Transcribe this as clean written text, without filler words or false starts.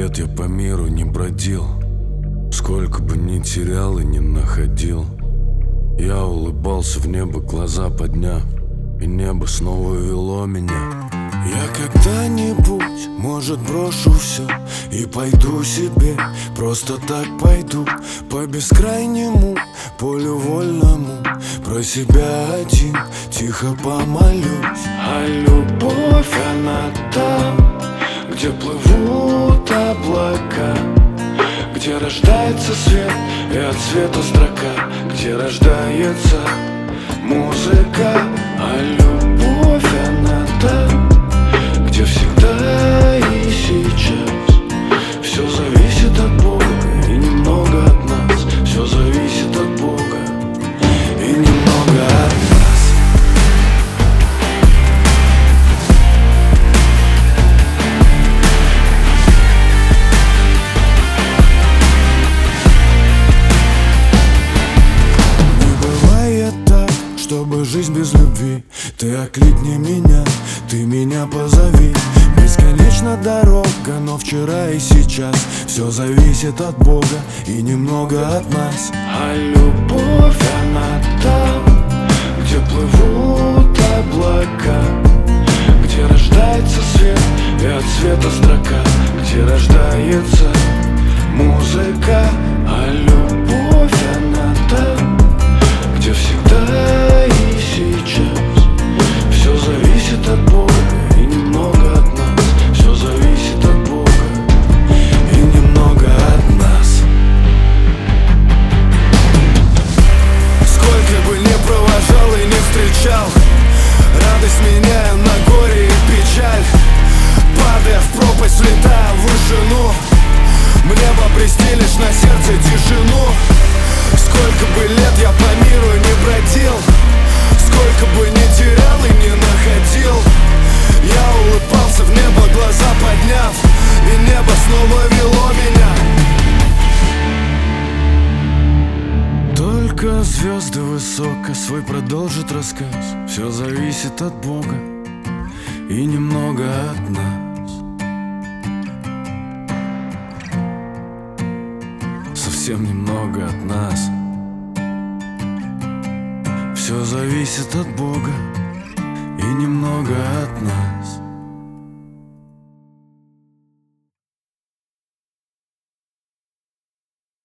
лет я по миру не бродил, сколько бы ни терял и не находил. Я улыбался в небо, глаза подняв, и небо снова вело меня. Я когда-нибудь, может, брошу все и пойду себе, просто так пойду по бескрайнему полю вольному, про себя один тихо помолюсь. А любовь, она там, где плывут облака, где рождается свет и от света строка, где рождается музыка. А любовь, она там, где всегда и сейчас. Все зависит от Бога и немного от нас. Все зависит от Бога и немного от нас. Не бывает так, чтобы жизнь без любви. Ты окликни меня, ты меня позови. Бесконечна дорога, но вчера и сейчас. Все зависит от Бога и немного от нас. А любовь, она там, где плывут облака, где рождается свет и от света строка, где рождается музыка. А любовь, она там, где всегда и сейчас. Все зависит от Бога и немного от нас. Все зависит от Бога и немного от нас. Сколько бы ни провожал и не встречал, радость меняя на горе и печаль. Падая в пропасть, влетая в вышину, мне бы обрести лишь на сердце тишину. Сколько бы лет я по миру не бродил, сколько бы ни терял и не находил, я улыбался в небо, глаза подняв, и небо снова вело меня. Только звезды высоко свой продолжат рассказ. Все зависит от Бога и немного от нас. Совсем немного от нас. Все зависит от Бога и немного от нас.